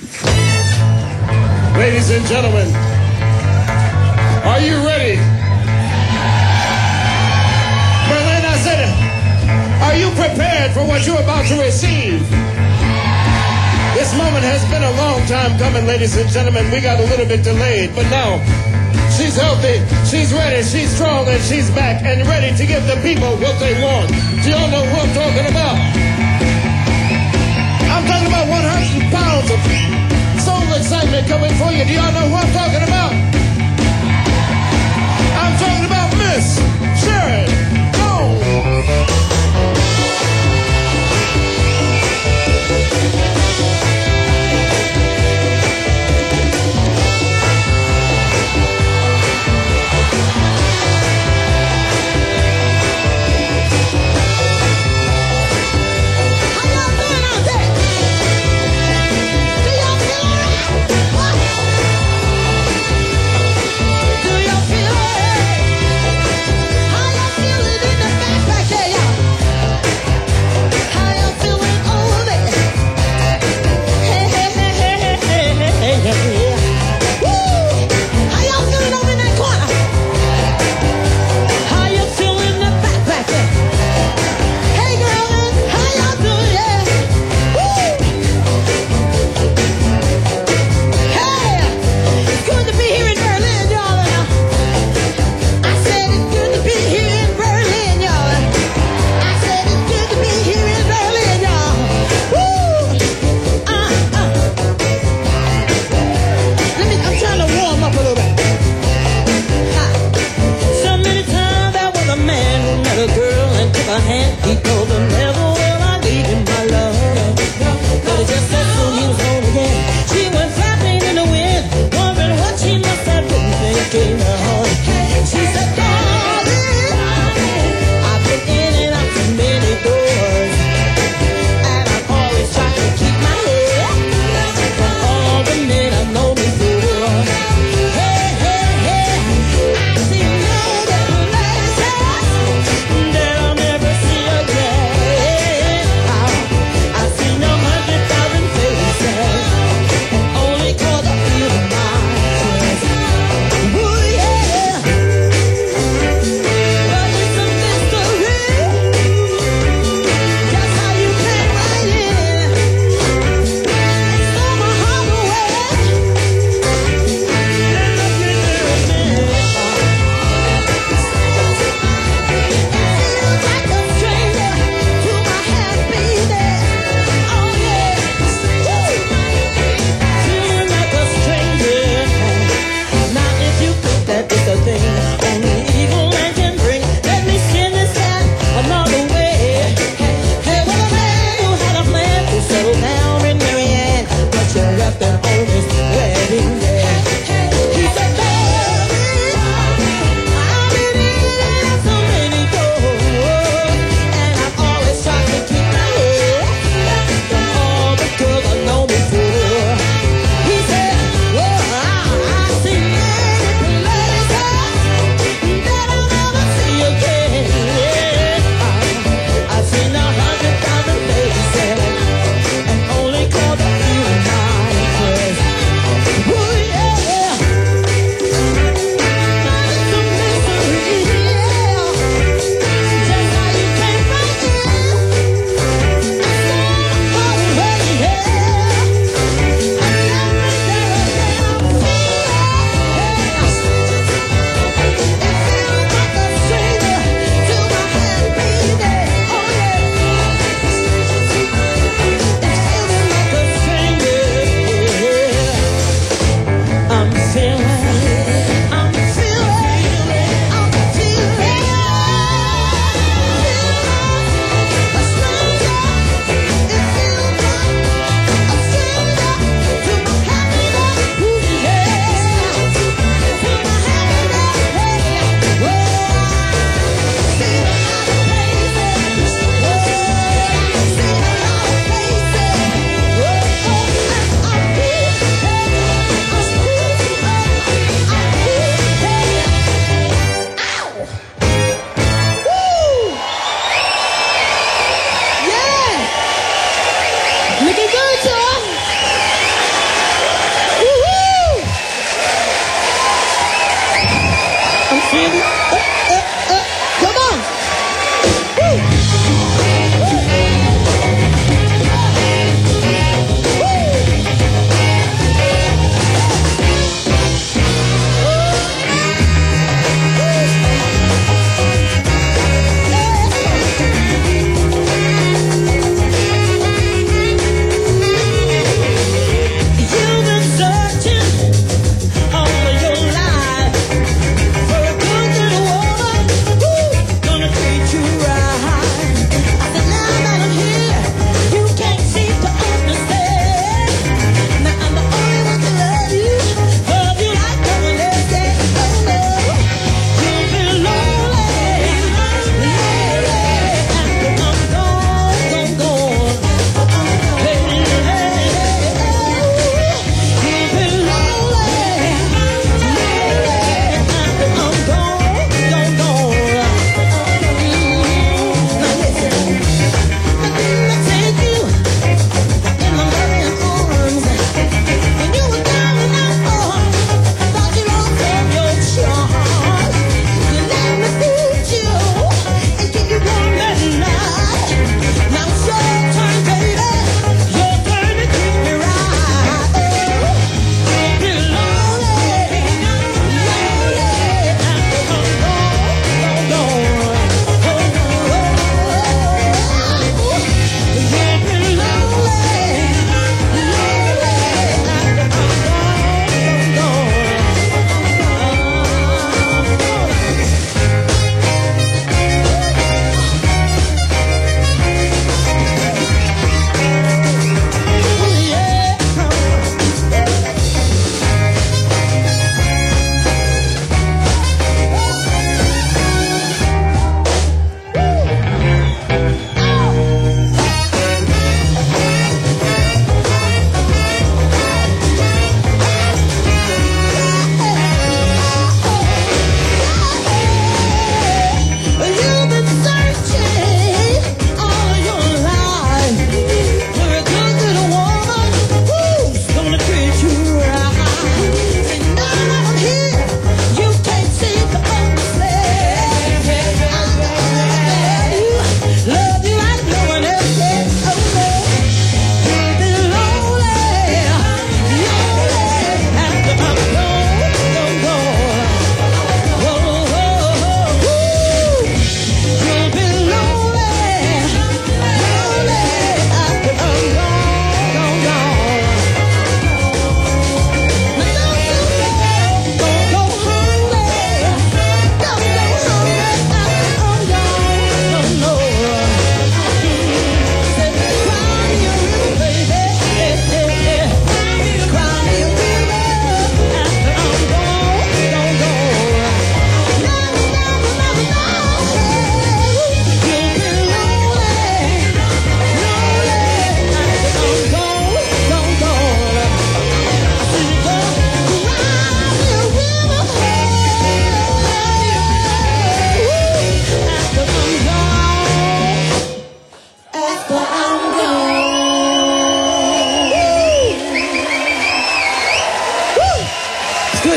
Ladies and gentlemen, are you ready? Berlin, I said, are you prepared for what you're about to receive? This moment has been a long time coming, ladies and gentlemen. We got a little bit delayed, but now she's healthy, she's ready, she's strong, and she's back and ready to give the people what they want. Do y'all know who I'm talking about? I'm talking about 100 pounds of soul excitement coming for you. Do y'all know who I'm talking about? I'm talking about Miss Sharon Jones.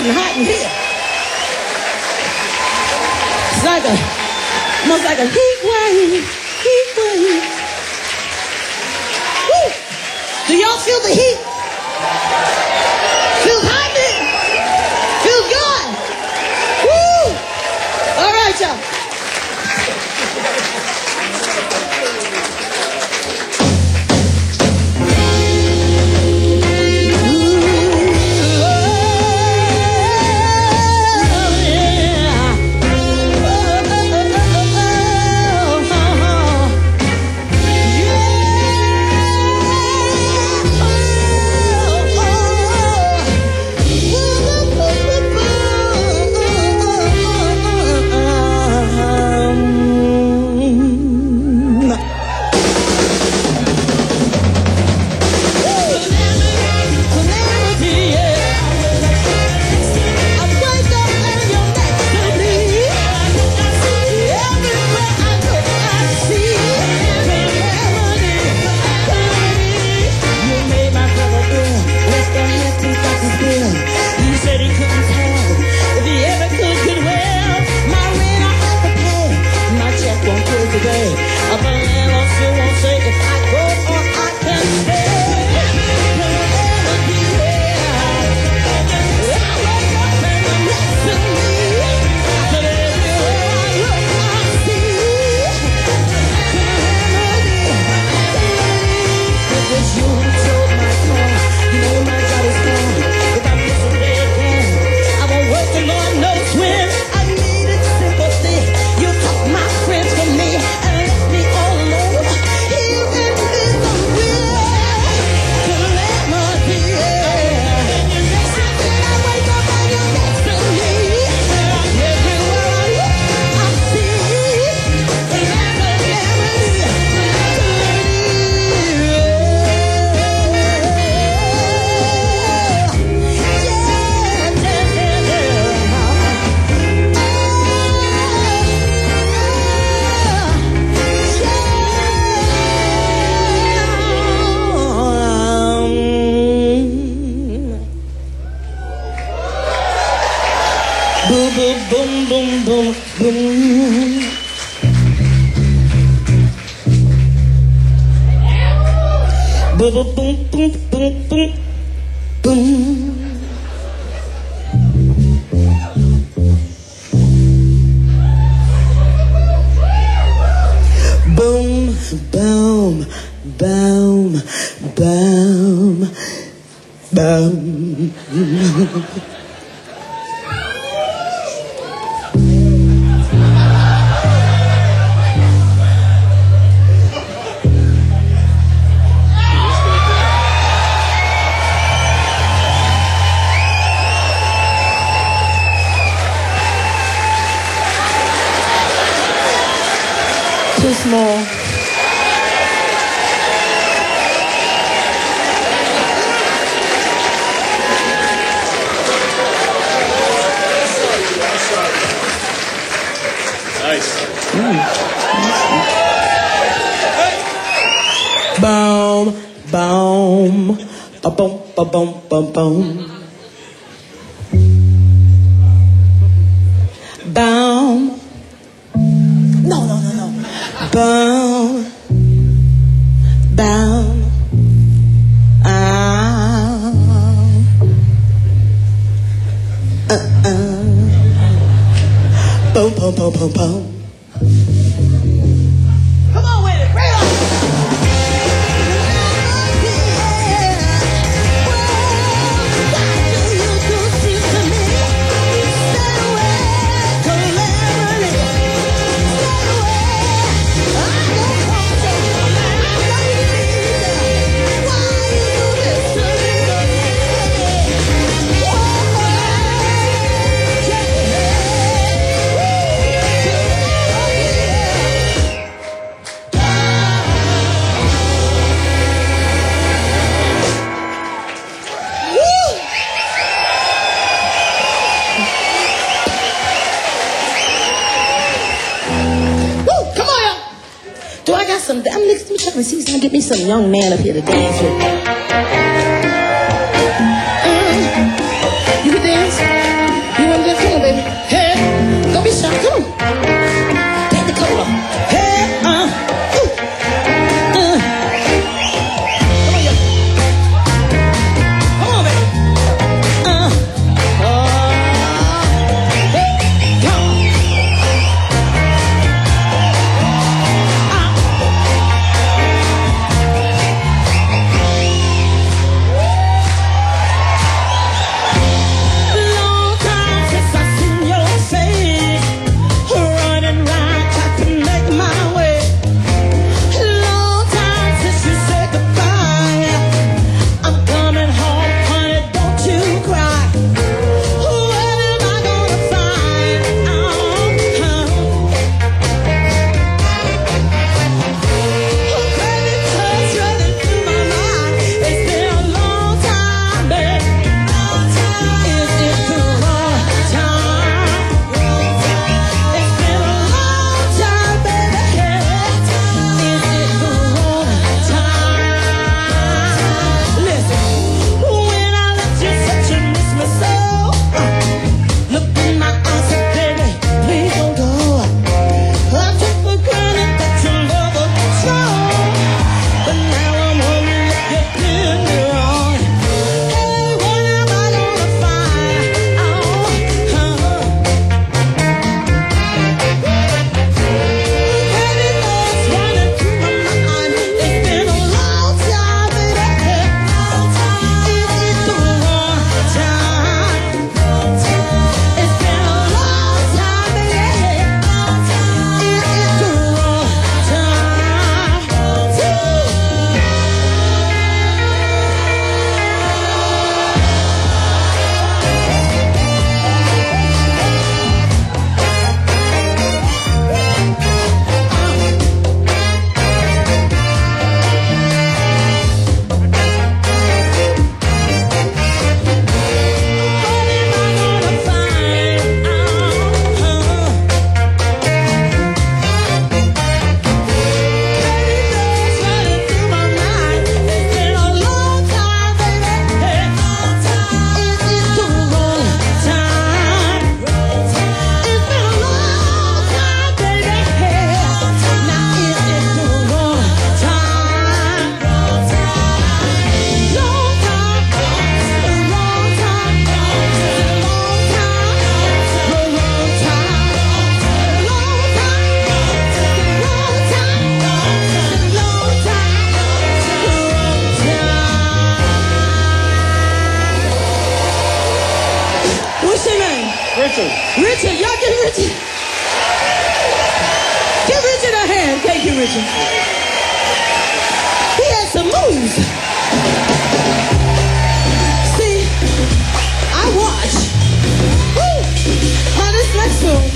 getting hot in here. It's like almost like a heat wave. Heat wave. Woo! Do y'all feel the heat? Feels hot in here. Feels good. Woo! All right, y'all. Too small. Nice. Boom, boom, ba boom, ba boom, ba boom. Boom. No. Boom, boom. Boom, boom, boom, boom, boom. Come on with it, bring it on. I'm trying to see if I can get me some young man up here to dance with. You can dance? Richard, y'all give Richard. Give Richard a hand. Thank you, Richard. He has some moves. See, I watch. Woo! Now this next song,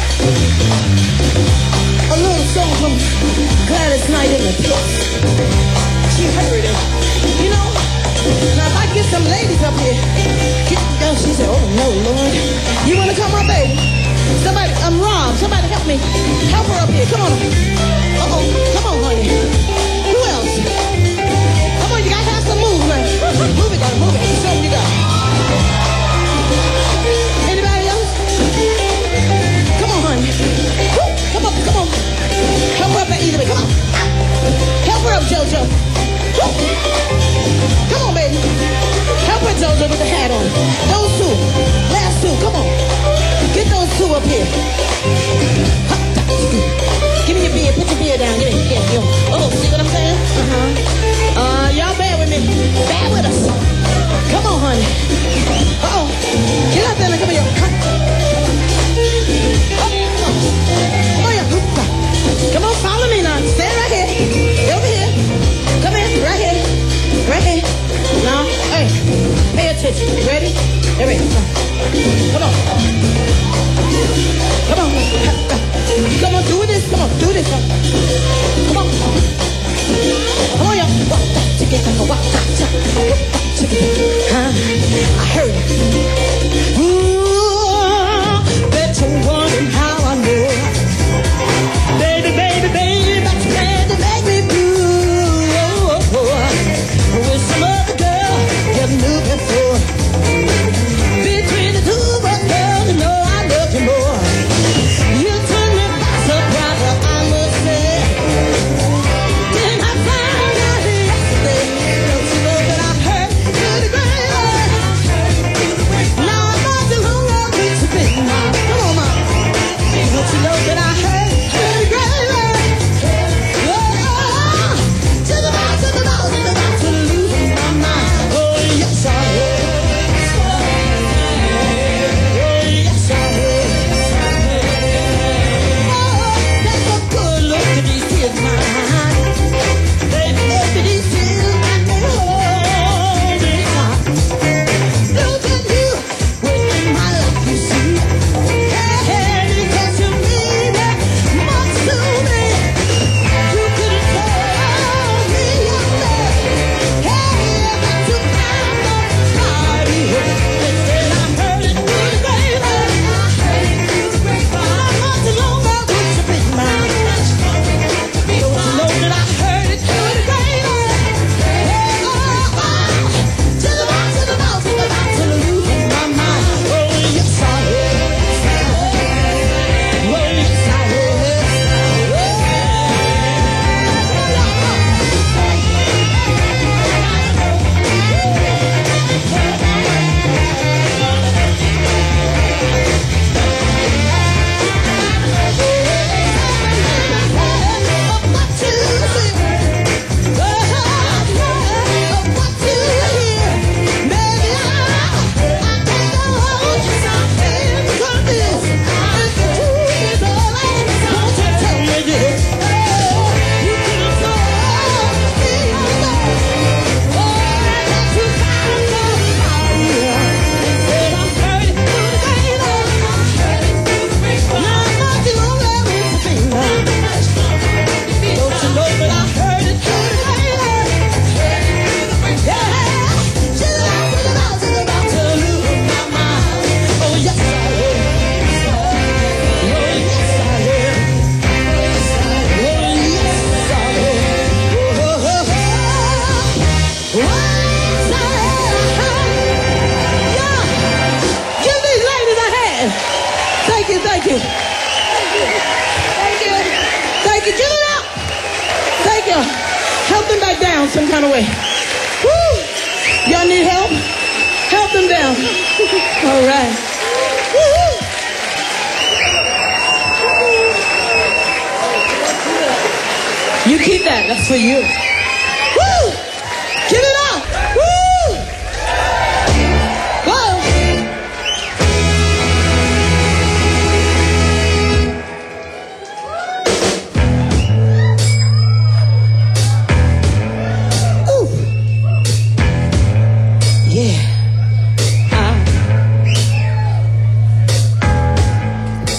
a little song from Gladys Knight in the Pits. She heard it. You know, now if I get some ladies up here, she said, oh no, Lord. You want to come up, baby? Somebody, I'm Rob. Somebody help me. Help her up here. Come on. Uh-oh. Come on, honey. Who else? Come on, you gotta have some moves, man. Move it, gotta move it. Show me what you got. Anybody else? Come on, honey. Woo. Come on, come on. Help her up at either way. Come on. Help her up, JoJo. Woo. Come on, baby. Help her, JoJo, with the hat on. Those two. Last two. Come on. Get those two up here. Give me your beard. Put your beard down. Give me. Yeah, oh, see what I'm saying? Y'all bear with me. Bear with us. Come on, honey. Uh-oh. Get out there and come here. Come on, yeah. Come on, follow me now. Stand right here. Over here. Come here. Right here. Right here. Now, hey, pay attention. Ready? Ready. Come on. Come on. Come on, do this. Come on, do this. Come on. Come on, y'all. I heard it. Ooh, bet you're wondering how I know. Baby, baby, baby, but you had to make me blue. With some other girl you knew before. Between the two of us, girl, you know I love you more. You took me by surprise, I must say. Then I found out yesterday. Don't you know that I've heard through the grave? Now I'm not the long road to be now. Come on, Mom. Don't you know that I heard through the grave? Oh, to the mouth, to the mouth, to the mouth, to lose my mind. Oh, yes, I heard. Some kind of way. Woo! Y'all need help? Help them down. All right. Woo-hoo. You keep that. That's for you. Woo! Give it up. Woo! Whoa!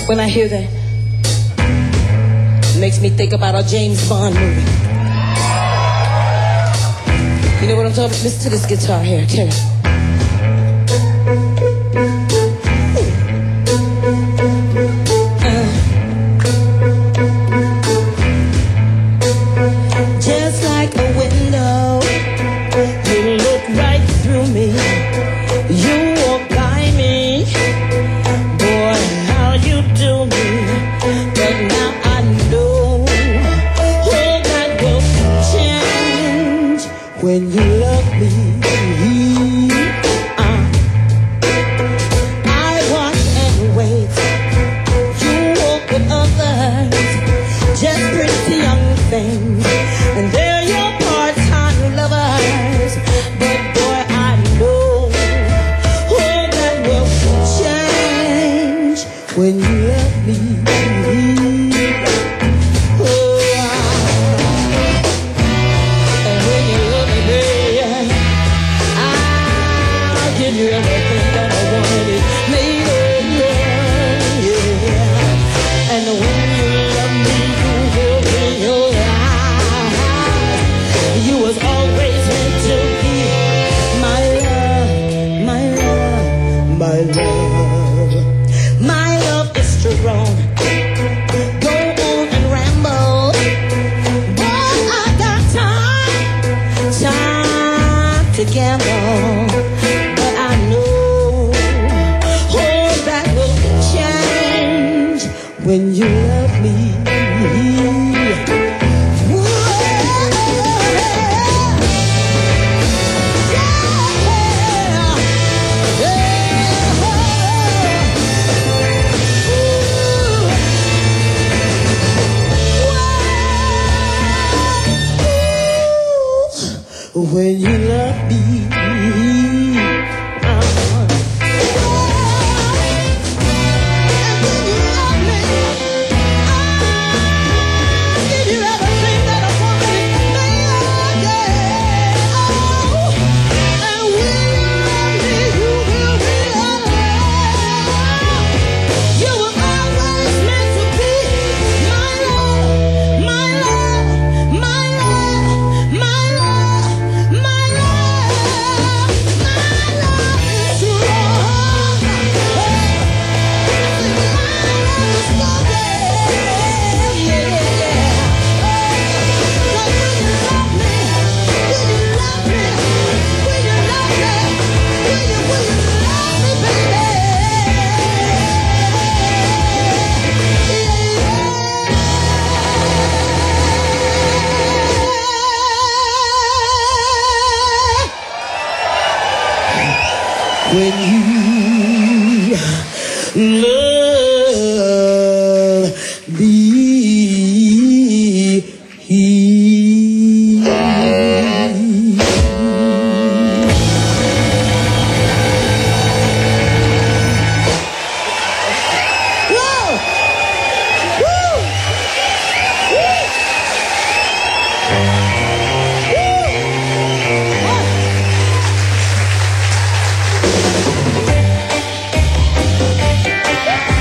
When I hear that, it makes me think about a James Bond movie. You know what I'm talking about? Listen to this guitar here, Terry. Just like a window, you look right through me. You walk by me. Boy, how you do me. But now I know that will change when you love me. I watch and wait. You walk with others, just pretty young things, and they're your part-time lovers. But boy, I know that will change when you love me. And when you love me, baby, I'll give you everything that I wanted, lady, yeah. And when you love me, you will be your eyes. You was always meant to be my love, my love, my love. My love is strong. Go on and ramble. Boy, I got time to gamble. But I know that will change when you love me. When you love me, give you everything that I wanted, and when you love me, you will be alive. You were always meant to be my love, my love, my love, my love, my love, my love is wrong. My love is so bad, yeah. 'Cause when you love me, when you love me, when you love me, when you love me, baby. When you love me. Whoa! Woo! Woo! Woo!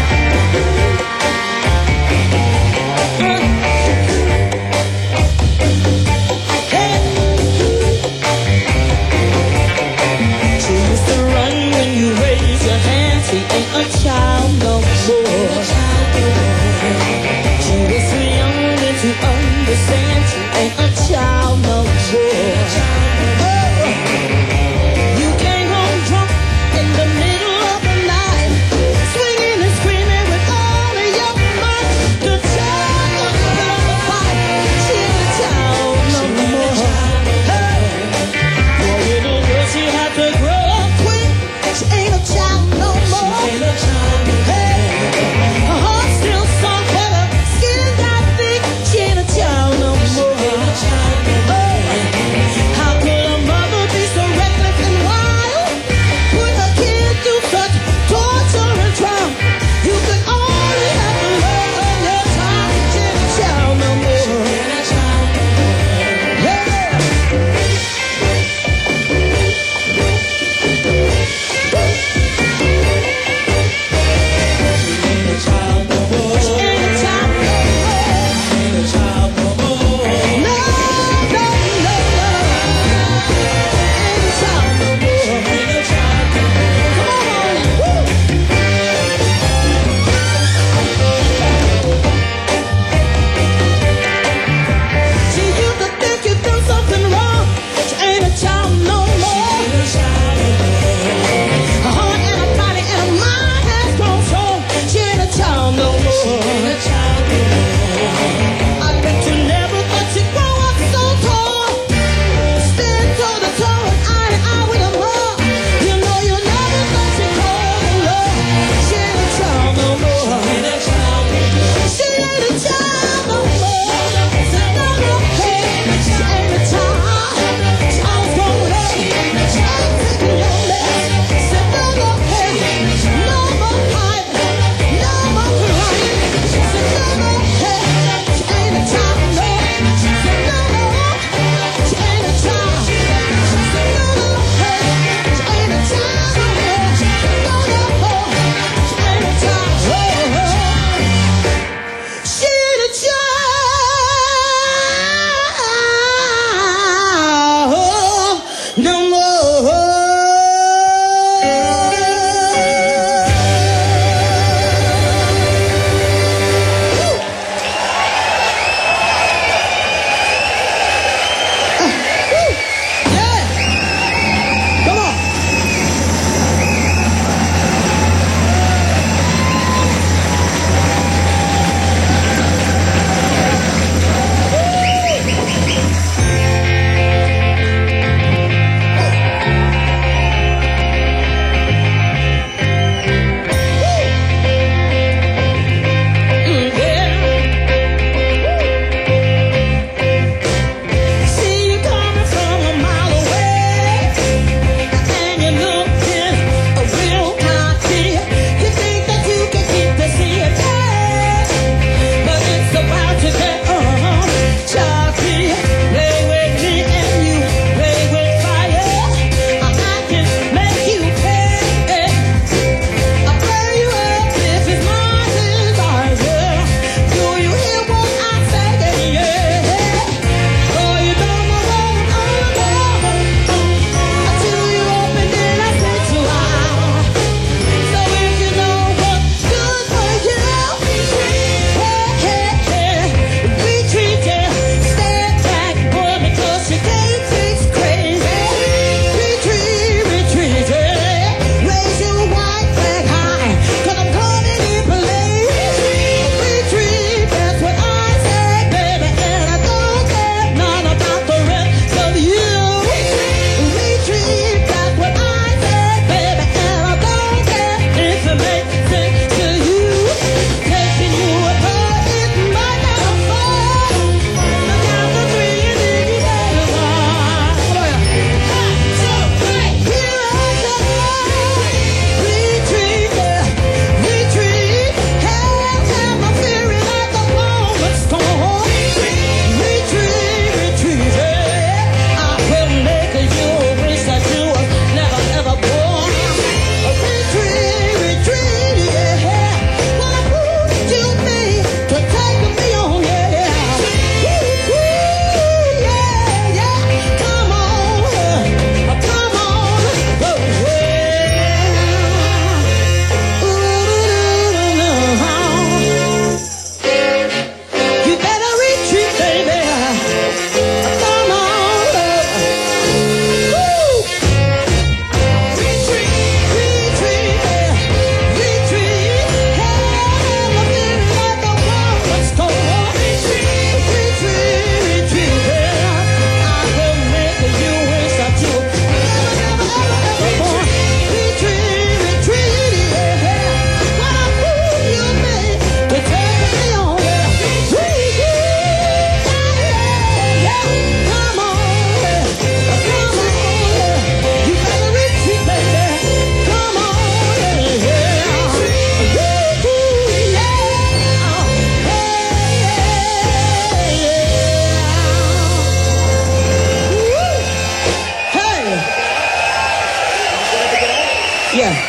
Yeah.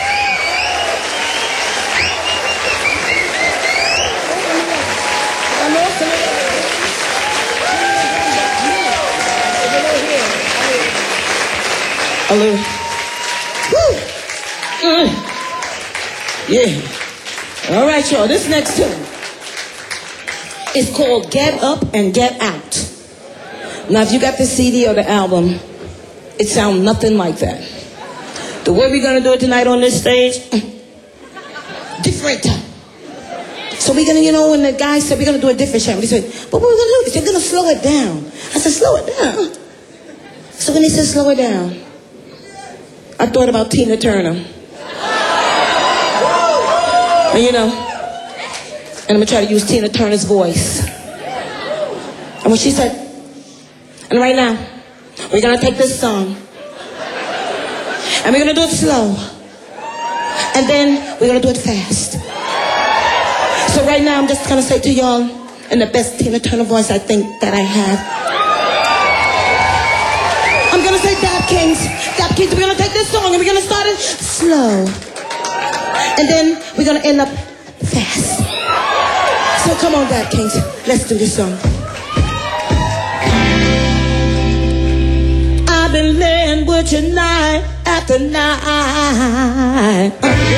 Hello. Woo. Yeah. All right, y'all. This next tune is called Get Up and Get Out. Now, if you got the CD or the album, it sounds nothing like that. The way we're going to do it tonight on this stage, different. So we're going to, when the guy said we're going to do a different show, he said, but what we're going to do? He said, going to slow it down. I said, slow it down. So when he said slow it down, I thought about Tina Turner. And and I'm going to try to use Tina Turner's voice. And when she said, and right now, we're going to take this song, and we're going to do it slow, and then we're going to do it fast. So right now, I'm just going to say to y'all, in the best Tina Turner voice I think that I have, I'm going to say Dap Kings. Dap Kings, we're going to take this song, and we're going to start it slow. And then we're going to end up fast. So come on, Dap Kings, let's do this song. I've been laying with you night after night.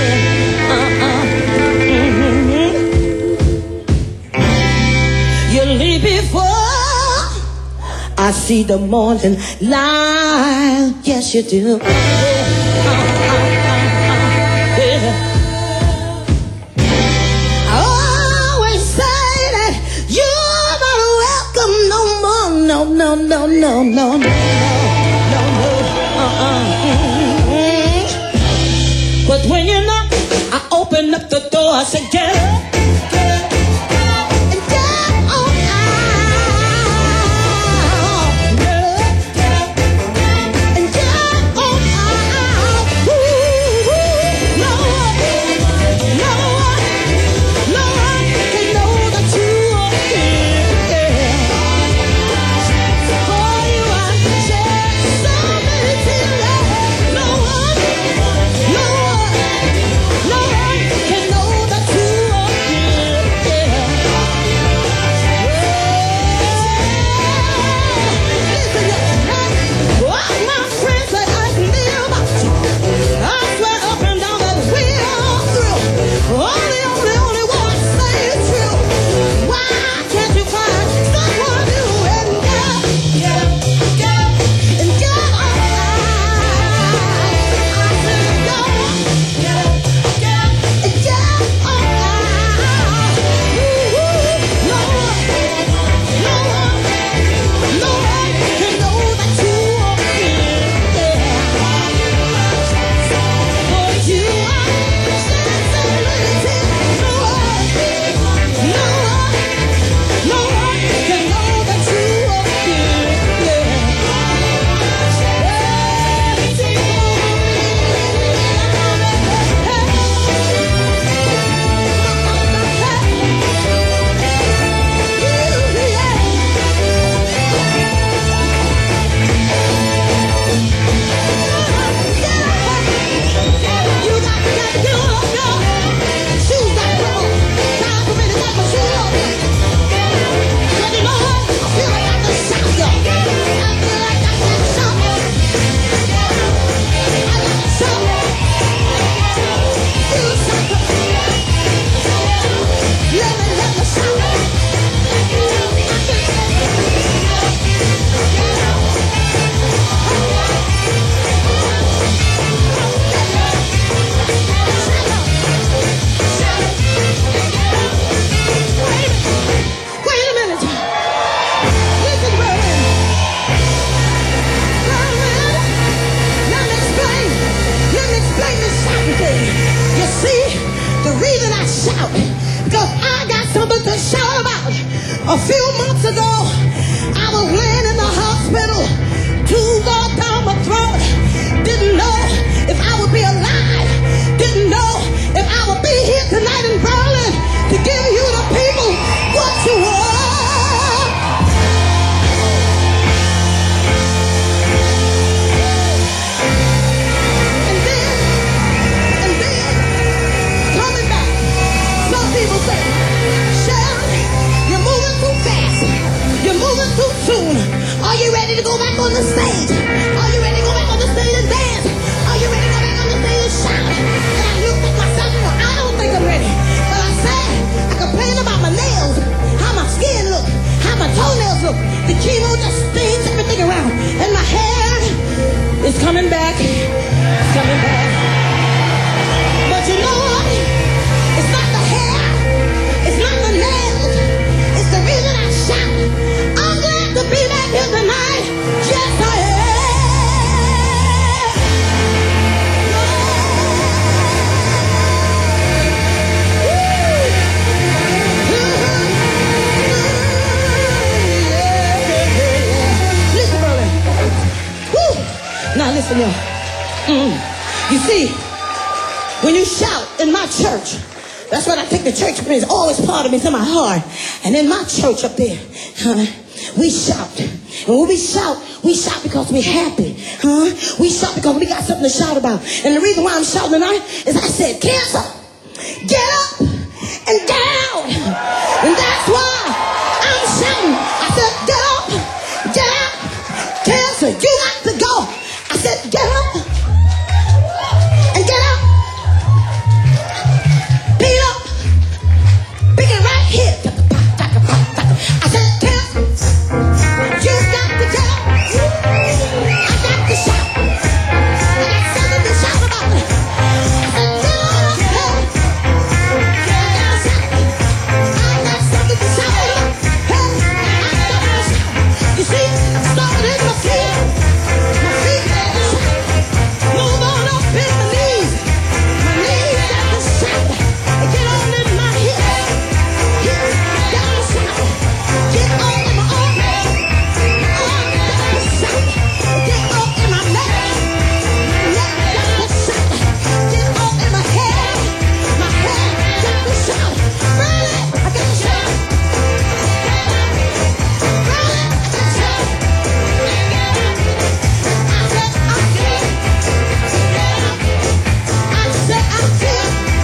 You leave before I see the morning light. Yes, you do. I always say that you're not welcome no more. No. But when you knock, I open up the door. I say, get up. A few months ago, I was laying in the hospital, tubes all down my throat. Didn't know if I would be alive. Didn't know if I would be here tonight in Berlin to give you the people what you want. And then You see, when you shout in my church, that's what I think the church is always part of me. It's in my heart. And in my church up there, we shout. And when we shout because we're happy. We shout because we got something to shout about. And the reason why I'm shouting tonight is I said, cancer, get up and down. And that's why I'm shouting. I said, get up, down. Cancer, you got to go. I said, get up and get up. Beat up. Pick it right here. I said, cancer, you got to get up. I got to shout. I got something to shout about. I said, get up. I got something to shout about. You see, started in my feet. My feet got to shout. Move on up in my knees. My knees got to shout. Get on in my hips. Hips got to shout. Get on in my arm. My arm got to shout. Get on in my neck. My neck got to shout. Get on in my head. My head got to shout. Really, I got to shout. Really, I got to shout. I said I feel. I said I feel.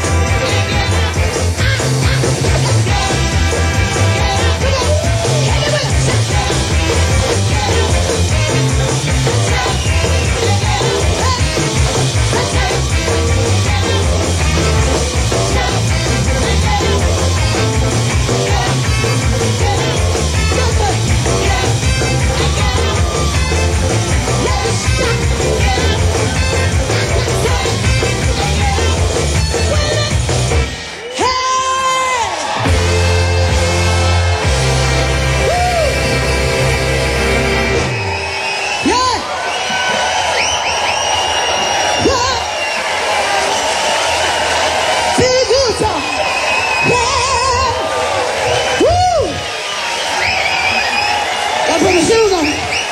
Put my shoes on.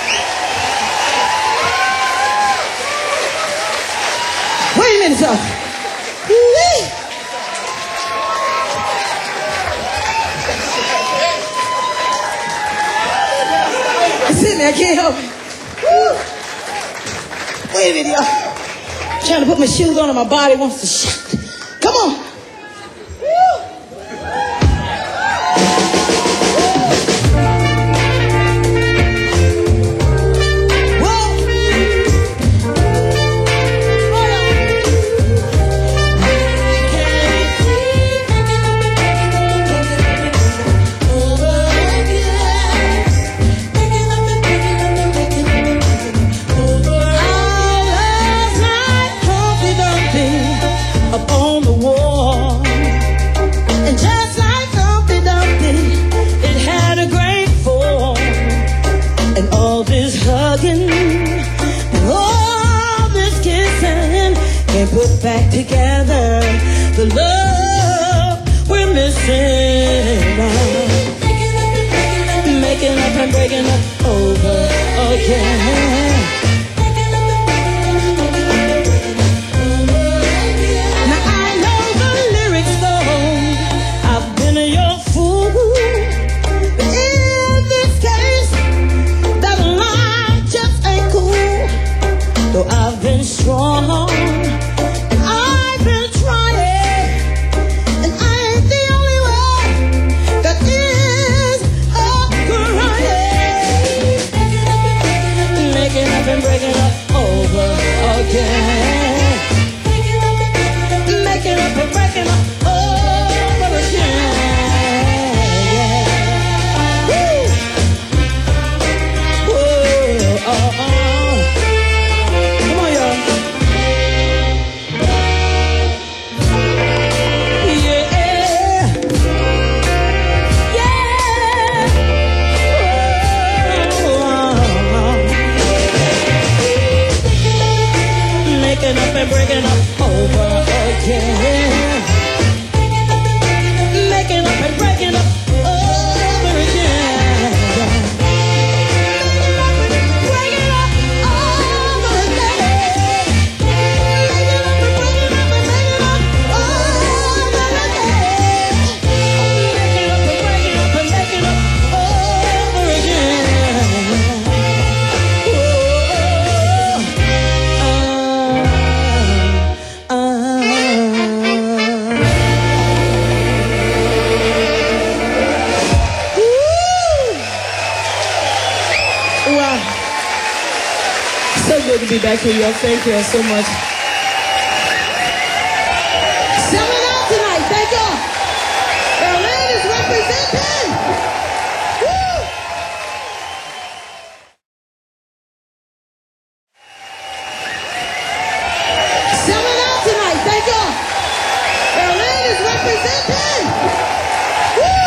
Wait a minute, sir. Woo-wee. I'm sitting there, I can't help it. Woo. Wait a minute, y'all. I'm trying to put my shoes on and my body wants to shout. Come on. Woo. Put back together the love we're missing. Making up and breaking up over again. Now I know the lyrics though I've been your fool, but in this case that line just ain't cool. Though I've been strong, making up and breaking up over again. Woo. Whoa, Come on, y'all. Yeah. Yeah. Making up and breaking up over again. Making up and breaking up over again. Breaking up over again. for you. Thank you so much. Selling out tonight. Thank y'all. Berlin is representing. Woo! Selling out tonight. Thank y'all. Berlin is representing. Woo!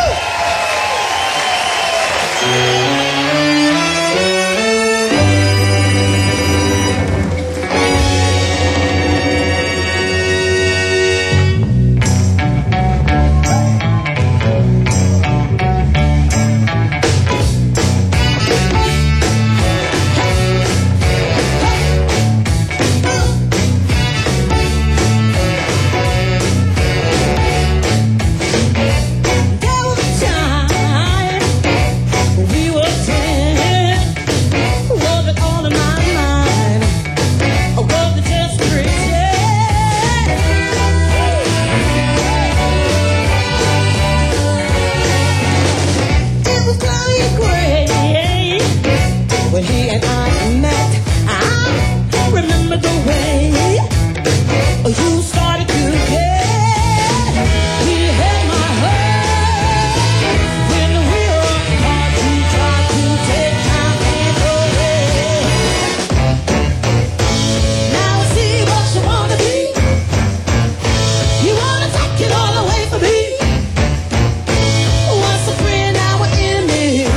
When he and I met, I remember the way you started to get. He held my hand when we were apart. You tried to take my hand away. Now I see what you wanna be. You wanna take it all away from me. Once a friend, now an enemy.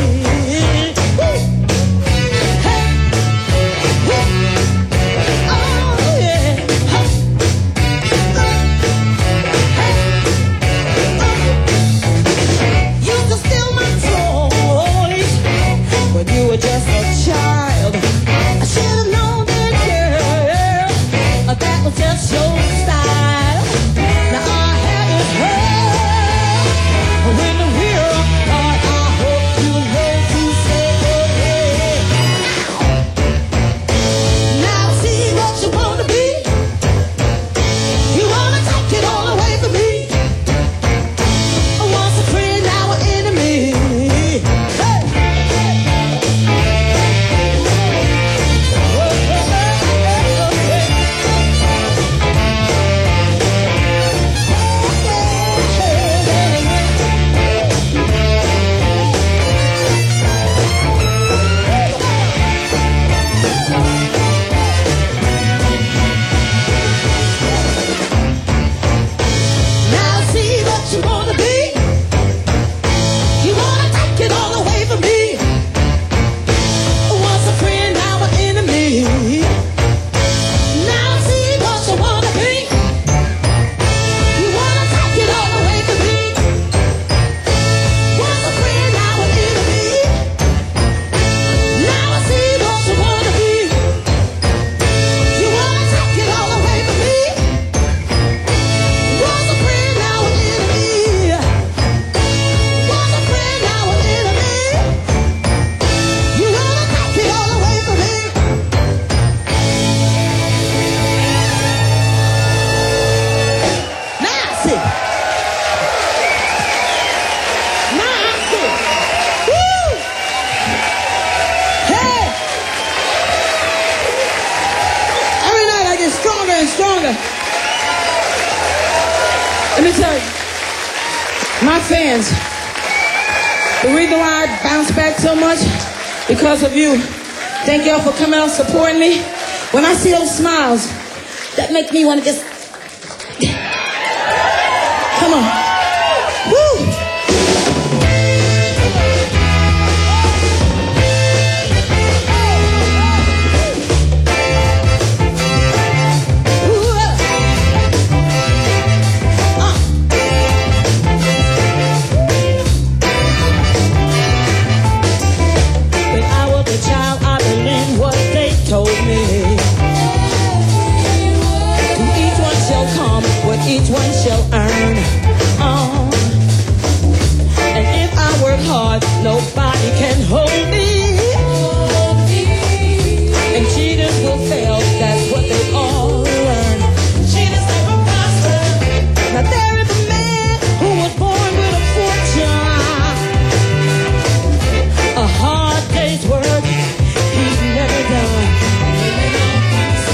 You were just a child. I should have known that, girl, that was just your style. Now our hair is hurt. When we're apart, I hope you learn to say goodbye. Now see what you wanna be. You wanna take it all away from me. Once a friend, now an enemy. Stronger. Let me tell you, my fans, the reason why I bounce back so much, because of you. Thank y'all for coming out supporting me. When I see those smiles, that make me want to just, come on. Woo! Told me to each one shall come what each one shall earn. And if I work hard, nobody can hold me. And cheaters will fail, that's what they all learn. Cheaters never prosper. Now there is a man who was born with a fortune, a hard day's work he's never done.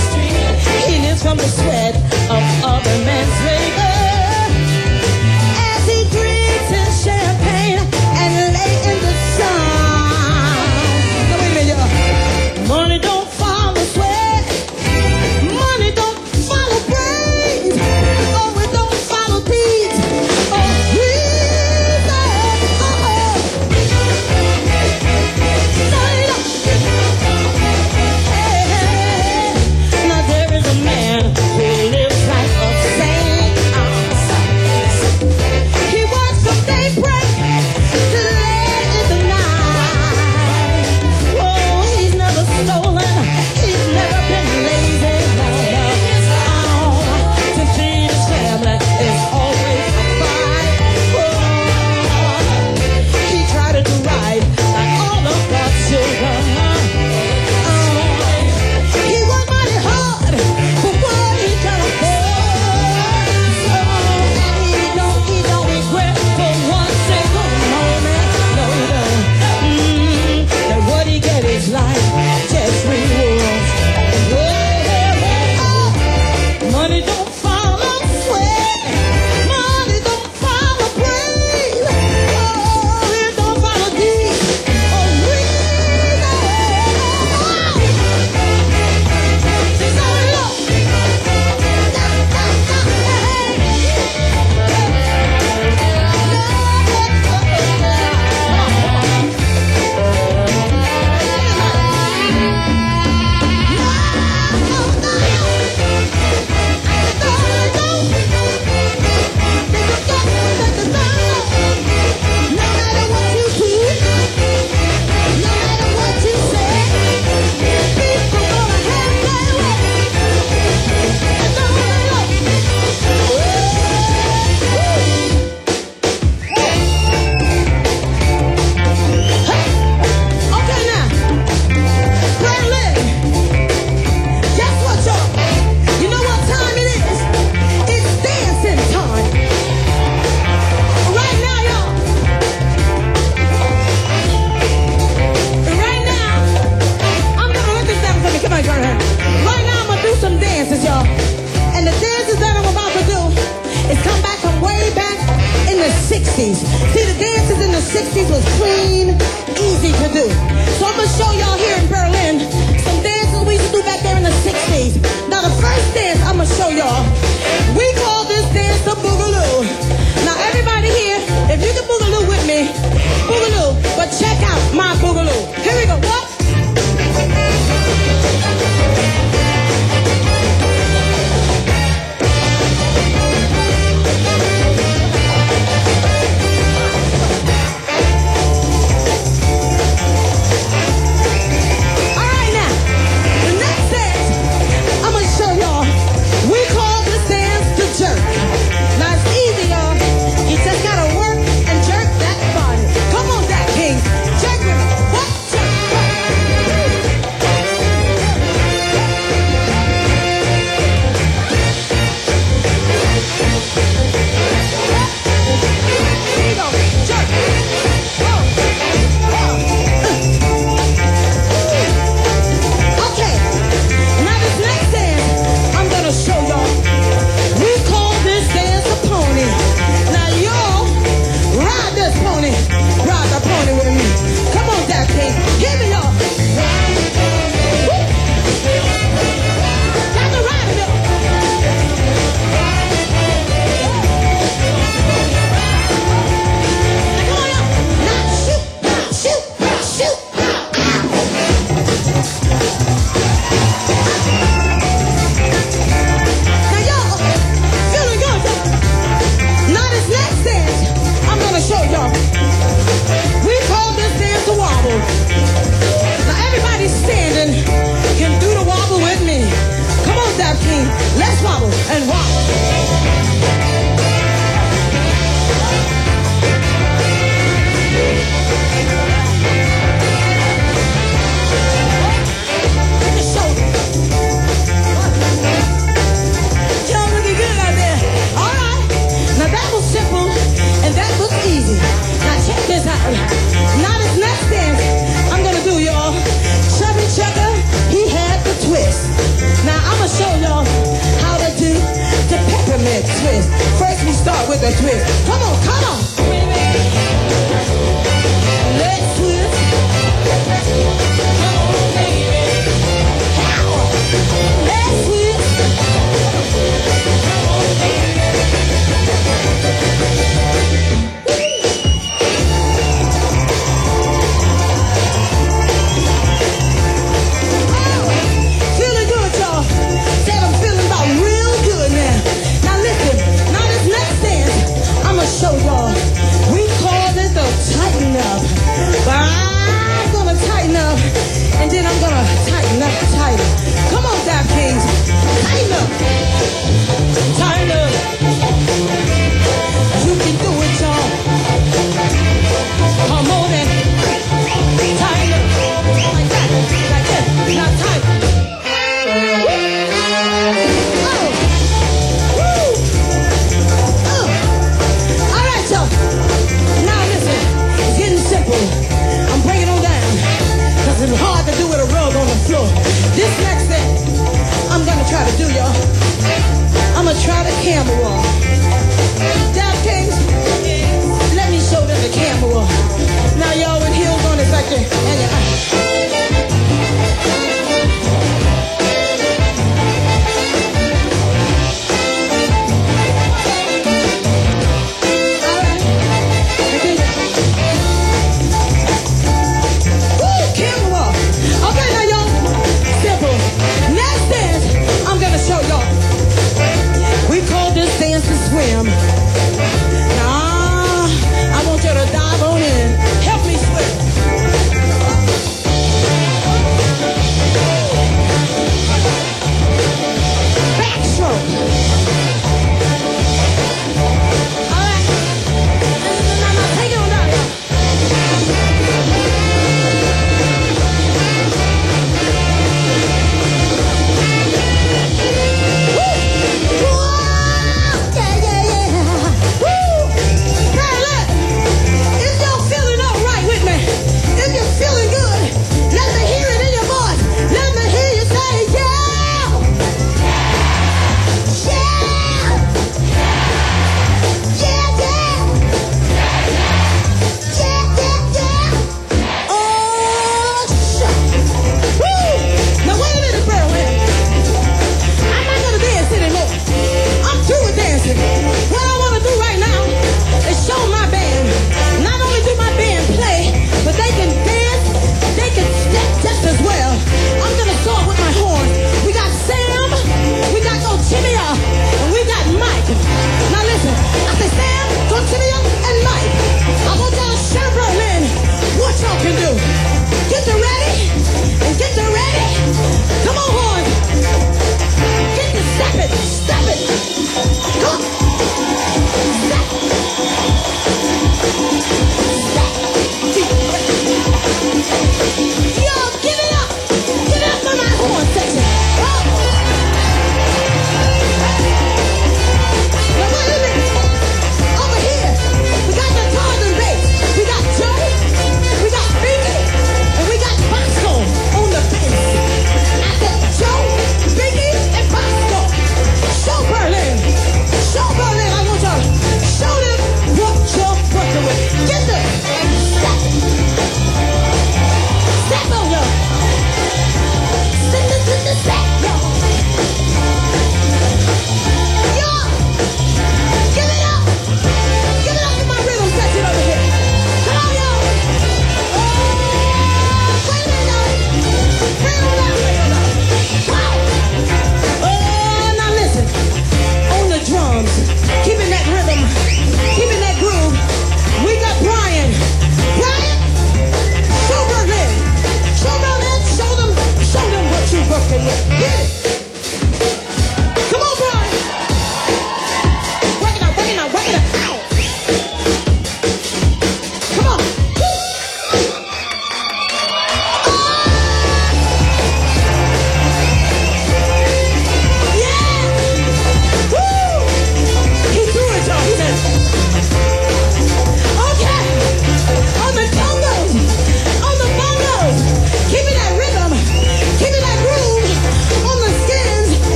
60s. See, the dances in the 60s was clean, easy to do. So I'm going to show y'all here in Berlin some dances we used to do back there in the 60s. Now, the first dance I'm going to show y'all, we call this dance the Boogaloo. Now, everybody here, if you can Boogaloo with me, Boogaloo, but check out my Boogaloo. Here we go. What?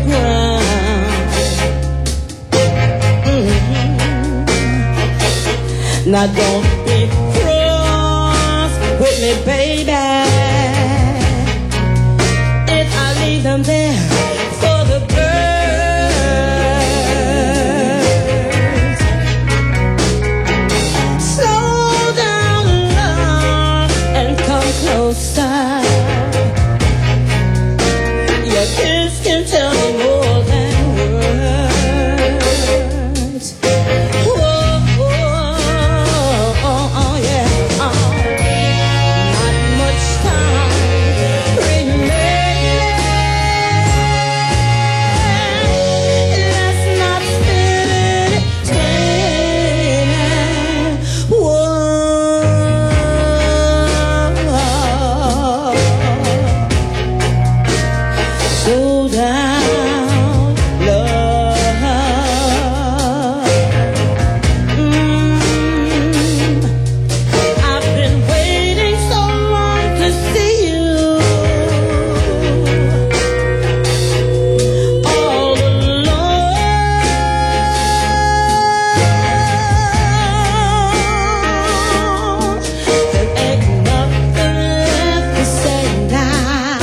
ground. Now don't be cross with me, baby, if I leave them there for the birds. Slow down, love, and come closer. Your kiss can tell me more than words. Whoa, oh, yeah. Not much time remaining. Let's not spend it explaining. Whoa. Slow down, love. I've been waiting so long to see you. All alone. There ain't nothing left to say now.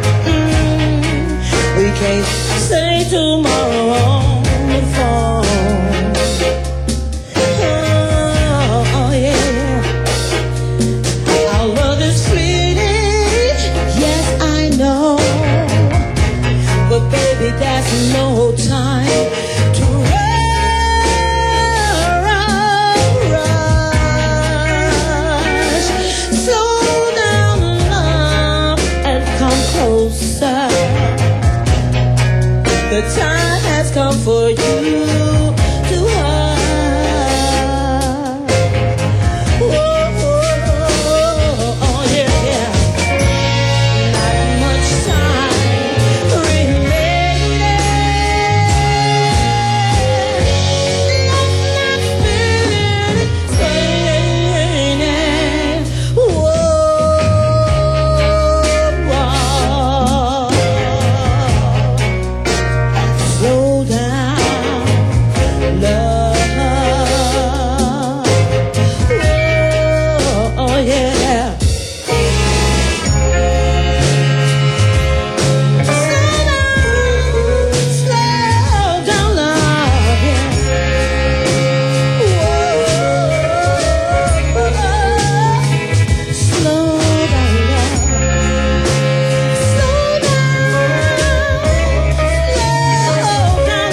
We can't say tomorrow on the phone. Oh, yeah. Our love is fleeting, yes, I know. But baby, there's no time to rush. Slow down, love, and come closer. The time has come for you to hug. Oh, yeah. Not much time remaining. Let's not spend it explaining. Slow down, love. Oh, yeah. Slow down, love. Slow down, love. Slow down,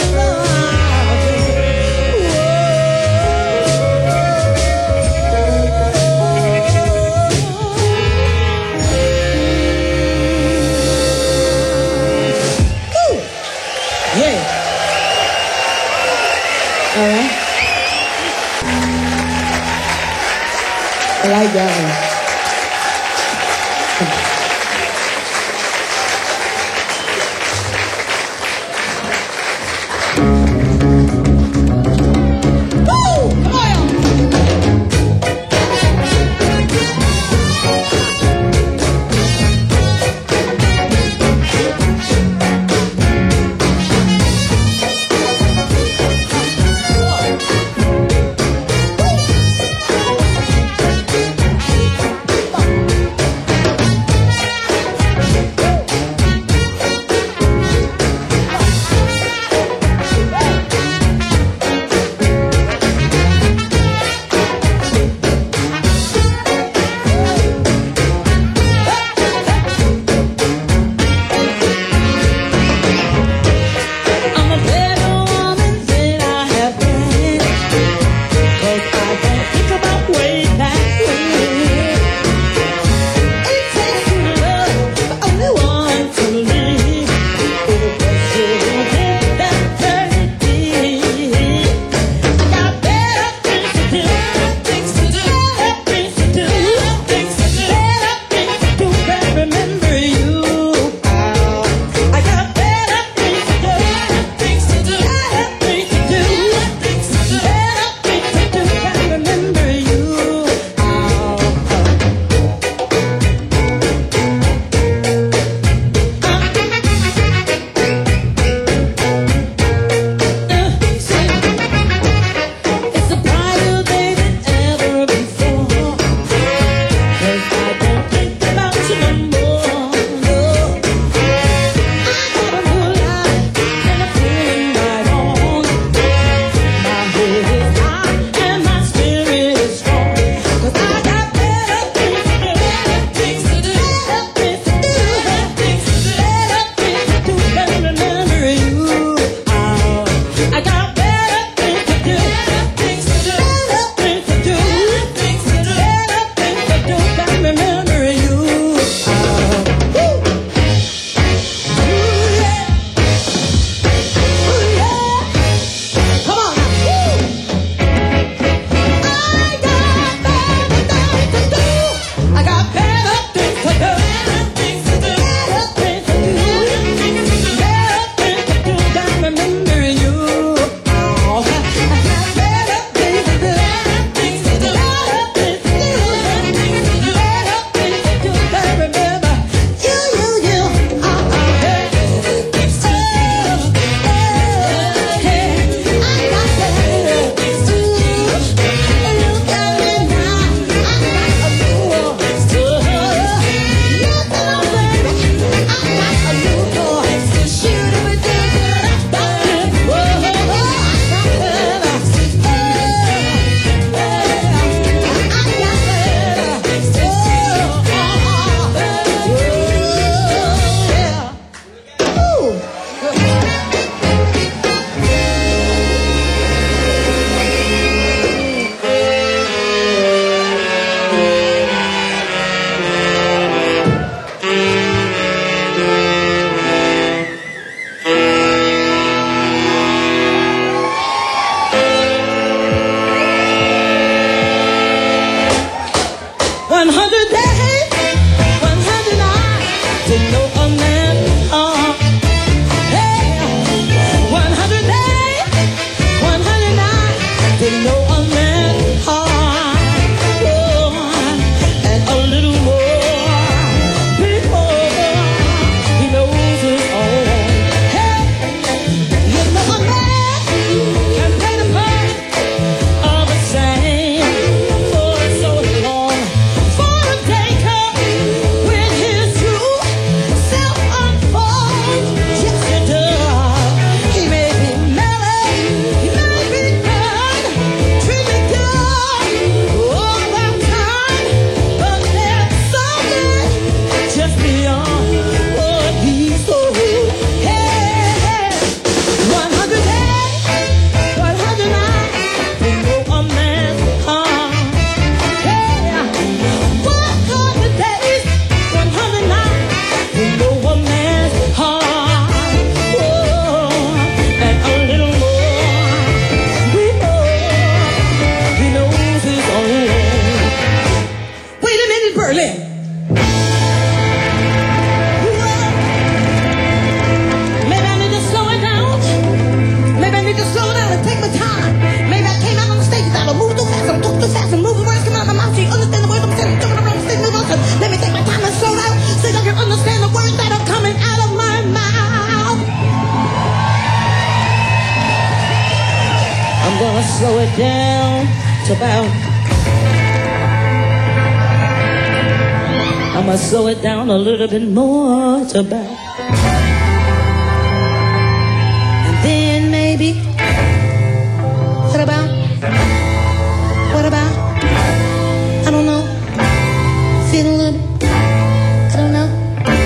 yeah. All right. I like that one. Woo! Come on. slow it down to about. I'ma slow it down a little bit more to about. And then maybe. What about? What about? I don't know. Feel a little. I don't know.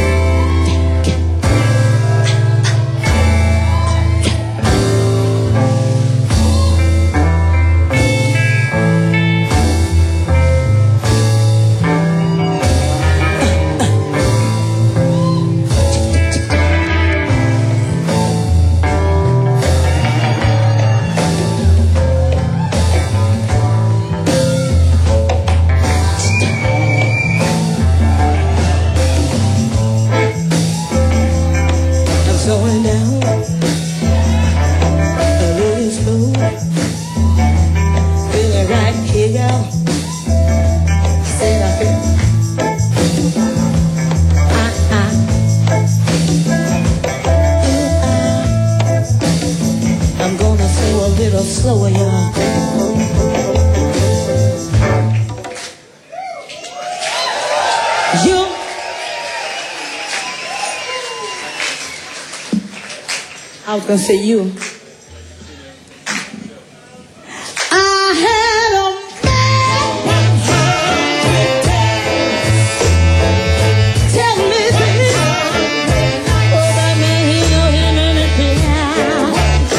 Going down a little slow, feeling right here, girl. Said I feel, I'm gonna slow a little slower, y'all. You. I was gonna say you. I had a man tell me this. Oh, that man, he made me feel.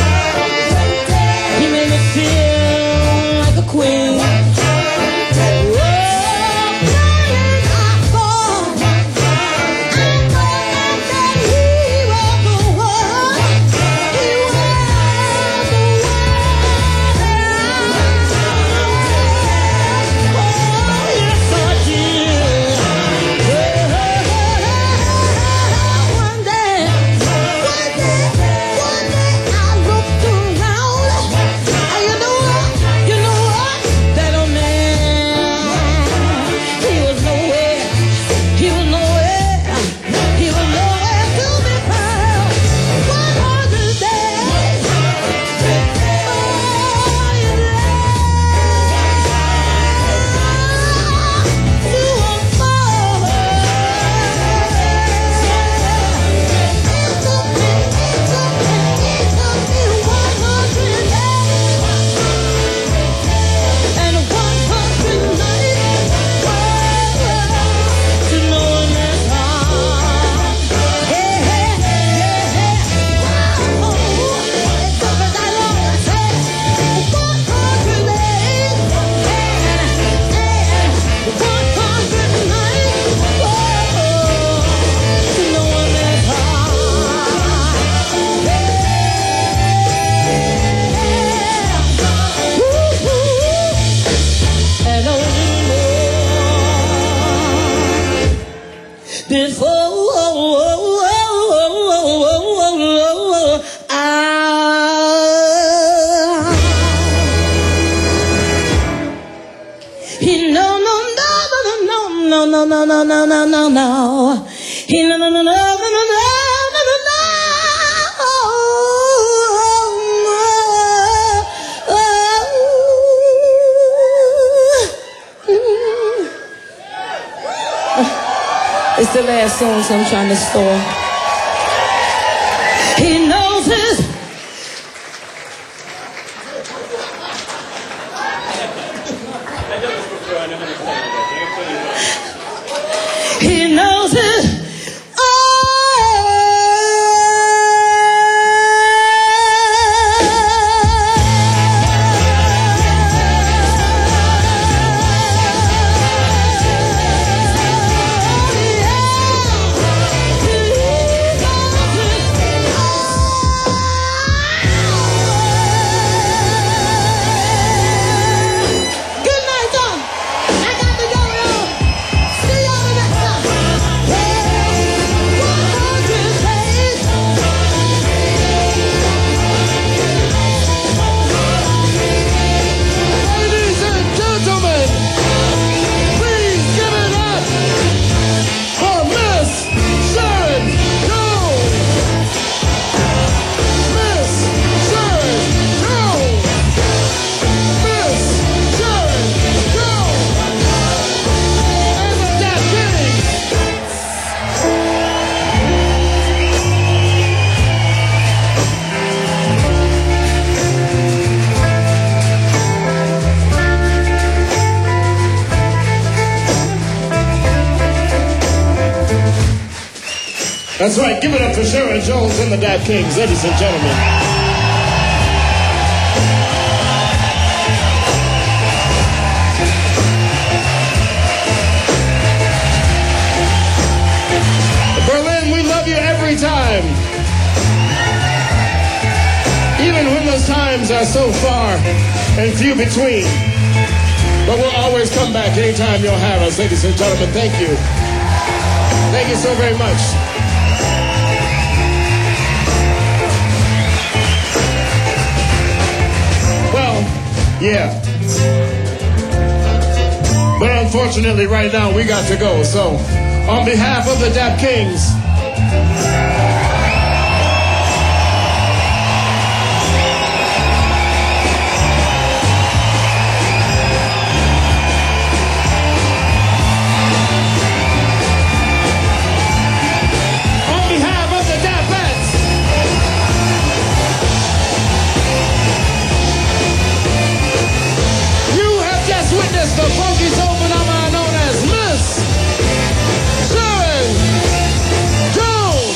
He made me feel like a queen. It's the last song, so I'm trying to stall. He knows his. He knows it. That's right, give it up for Sharon Jones and the Dap Kings, ladies and gentlemen. Berlin, we love you every time. Even when those times are so far and few between. But we'll always come back anytime you'll have us, ladies and gentlemen. Thank you. Thank you so very much. Well, yeah. But unfortunately, right now, we got to go. So, on behalf of the Dap Kings, the funky soul phenomenon known as Miss Sharon Jones.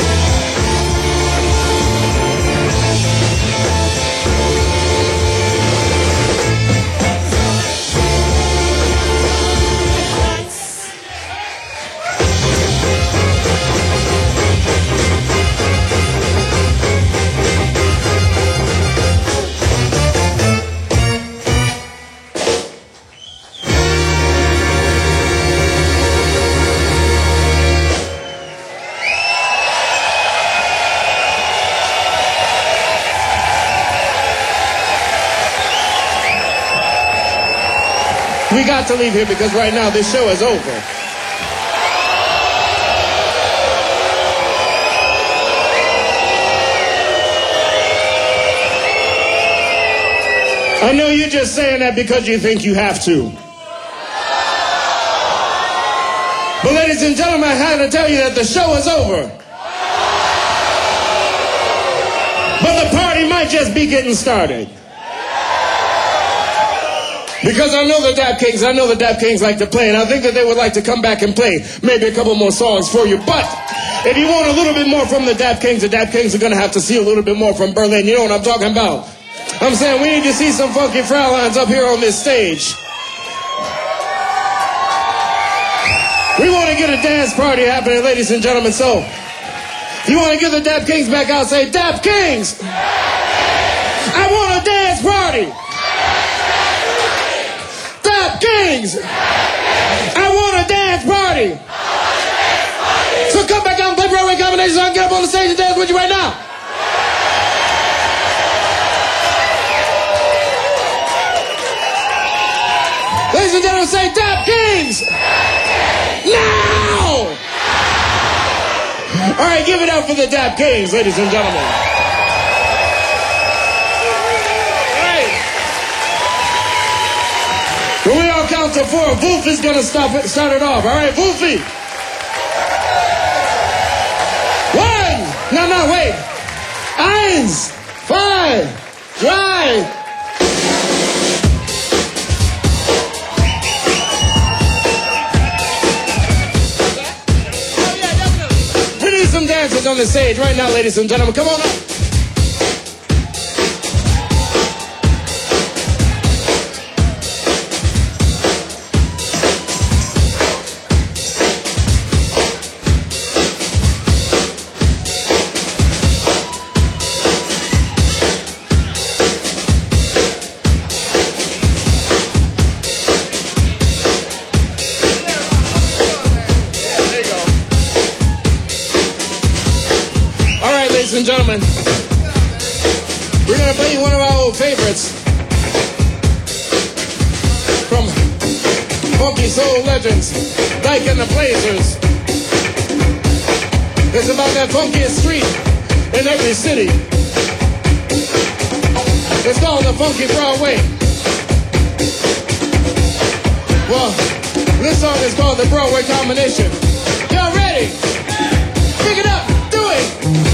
We got to leave here because right now this show is over. I know you're just saying that because you think you have to. But ladies and gentlemen, I had to tell you that the show is over. But the party might just be getting started. Because I know the Dap Kings like to play, and I think that they would like to come back and play maybe a couple more songs for you. But if you want a little bit more from the Dap Kings are going to have to see a little bit more from Berlin. You know what I'm talking about? I'm saying we need to see some funky Fraulines up here on this stage. We want to get a dance party happening, ladies and gentlemen. So, if you want to get the Dap Kings back out, say, Dap Kings! I want a dance party! Dap Kings! I want a dance party! So come back out and play Broadway combinations so I can get up on the stage and dance with you right now. Ladies and gentlemen, say Dap Kings! Now! All right, give it up for the Dap Kings, ladies and gentlemen. When we all count to 4, Wolf is going to start it off. All right, Wolfie. 1. No, wait. 1, 5, 3. We need some dancers on the stage right now, ladies and gentlemen. Come on up. Ladies and gentlemen, we're going to play you one of our old favorites from funky soul legends, Dyke and the Blazers. It's about that funkiest street in every city. It's called the Funky Broadway. Well, this song is called the Broadway Combination. Y'all ready? Pick it up, do it!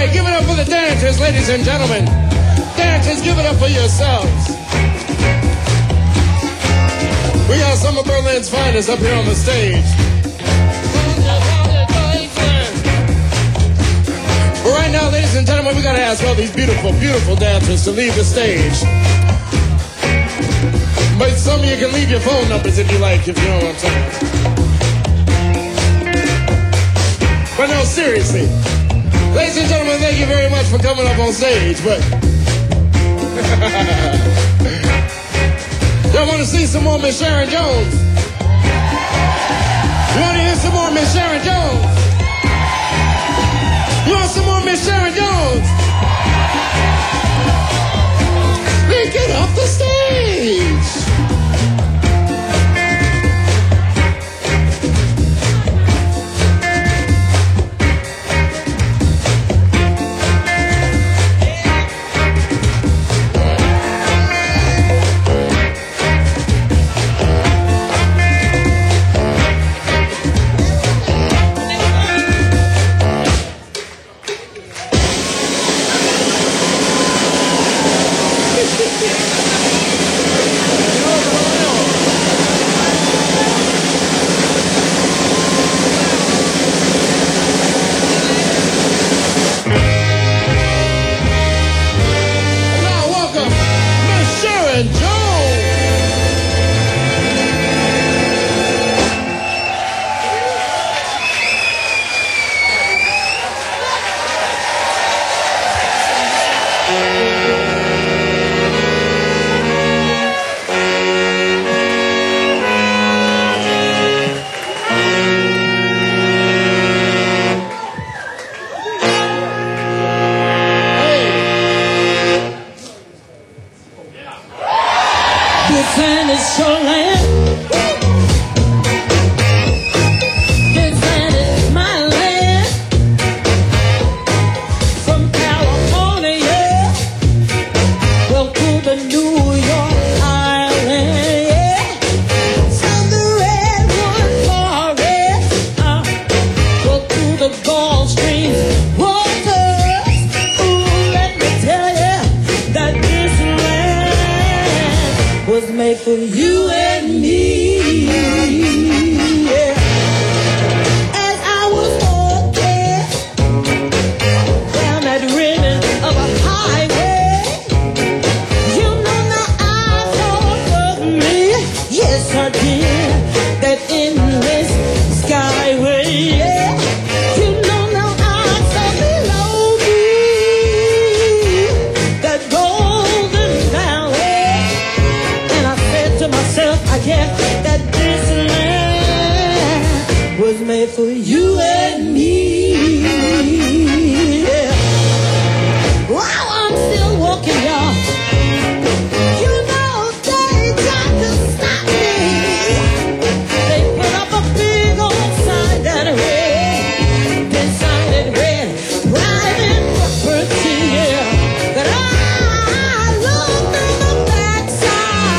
right, give it up for the dancers, ladies and gentlemen. Dancers, give it up for yourselves. We got some of Berlin's finest up here on the stage. But right now, ladies and gentlemen, we gotta ask all these beautiful, beautiful dancers to leave the stage. But some of you can leave your phone numbers if you like, if you know what I'm saying. But no, seriously. Ladies and gentlemen, thank you very much for coming up on stage, but... Y'all want to see some more Miss Sharon Jones? You want to hear some more Miss Sharon Jones? You want some more Miss Sharon Jones? Then get off the stage!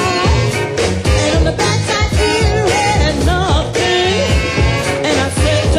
I said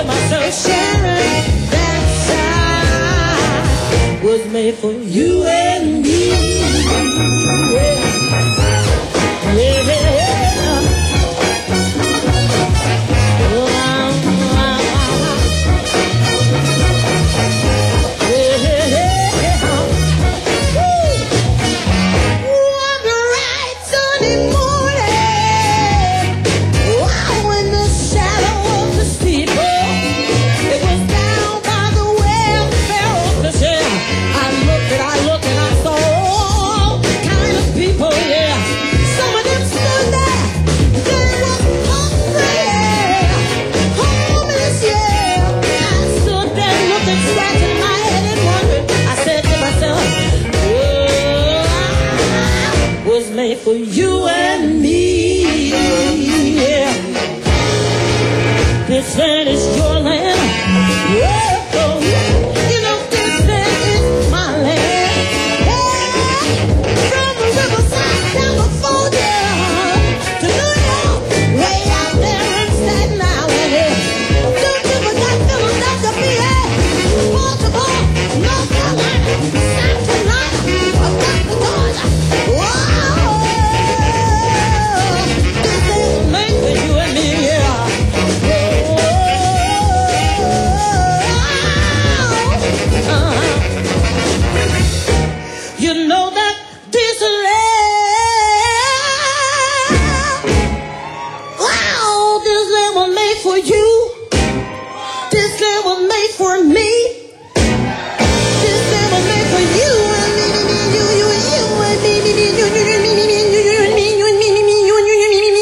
for you. This land was made for me. This land was made for you and me, you and you and me, you and me, you and me, you and me, you and me, you and me, you and me,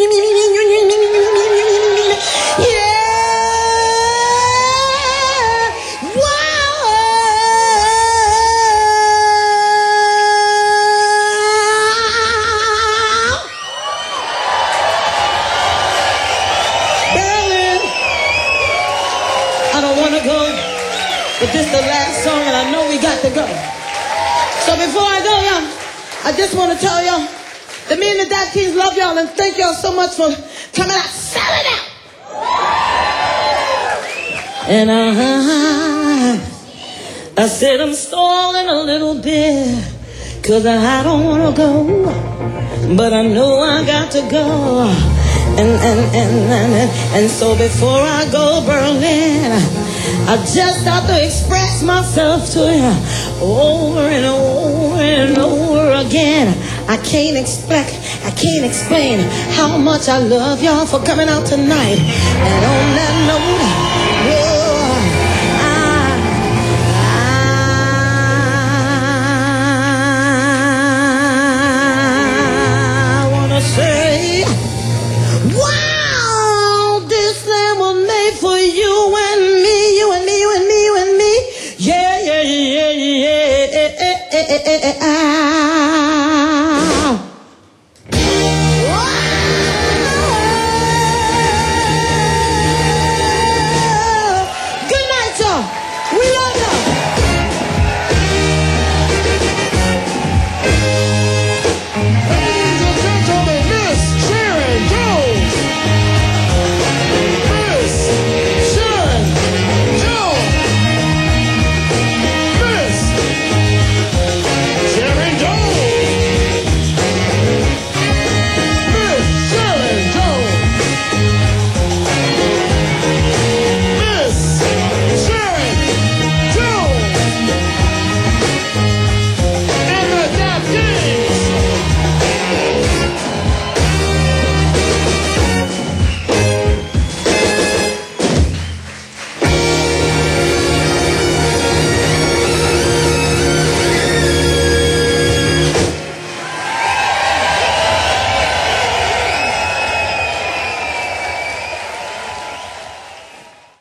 yeah. Wow. Berlin. I don't want to go, but this is the last song and I know we got to go. So before I go, y'all, I just want to tell y'all that me and the Dot Kings love y'all and thank y'all so much for coming out, selling out. And I said I'm stalling a little bit, 'cause I don't want to go, but I know I got to go. And so before I go, Berlin, I just have to express myself to you over and over and over again. I can't explain how much I love y'all for coming out tonight. And on that note, I wanna say, wow, this land was made for you and me, you and me, you and me, you and me. Yeah, yeah, yeah, yeah.